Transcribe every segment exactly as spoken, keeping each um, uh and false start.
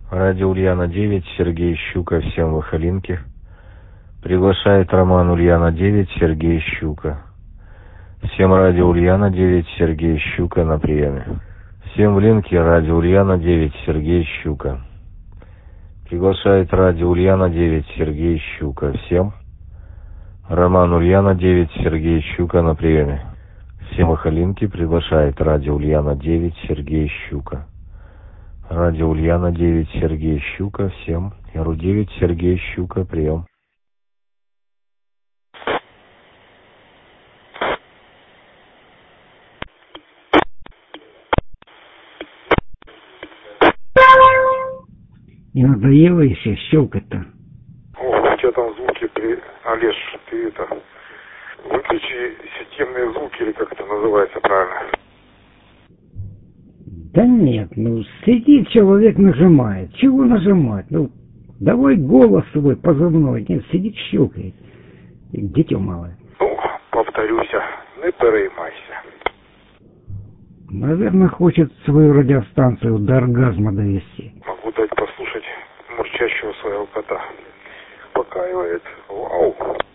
Радио Ульяна девять, Сергей Щука, всем Выхолинки. Приглашает Роман Ульяна девять, Сергей Щука. Всем радио Ульяна девять, Сергей Щука на приеме. Всем в линке радио Ульяна девять, Сергей Щука. Приглашает радио Ульяна девять, Сергей Щука. Всем. Роман Ульяна девять, Сергей Щука на приеме. Всем Выхолинки приглашает радио Ульяна девять, Сергей Щука. Радио Ульяна девять, Сергей Щука. Всем. Яру девять, Сергей Щука. Прием. Не надоело еще щелкать-то? О, у тебя там звуки при... Олеж, ты это... Выключи системные звуки, или как это называется правильно? Да нет, ну сидит человек, нажимает. Чего нажимать? Ну, давай голос свой позывной. Нет, сидит, щелкает. Дитё малое. Ну, повторюсь, не переймайся. Наверное, хочет свою радиостанцию до оргазма довести. Могу дать послушать мурчащего своего кота. Успокаивает. Вау.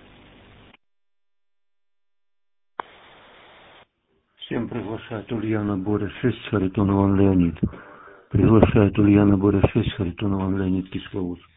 Всем приглашает Ульяна Боря шесть, Харитон Иван Леонид. Приглашает Ульяна Боря шесть, Харитон Иван Леонид, Кисловодск.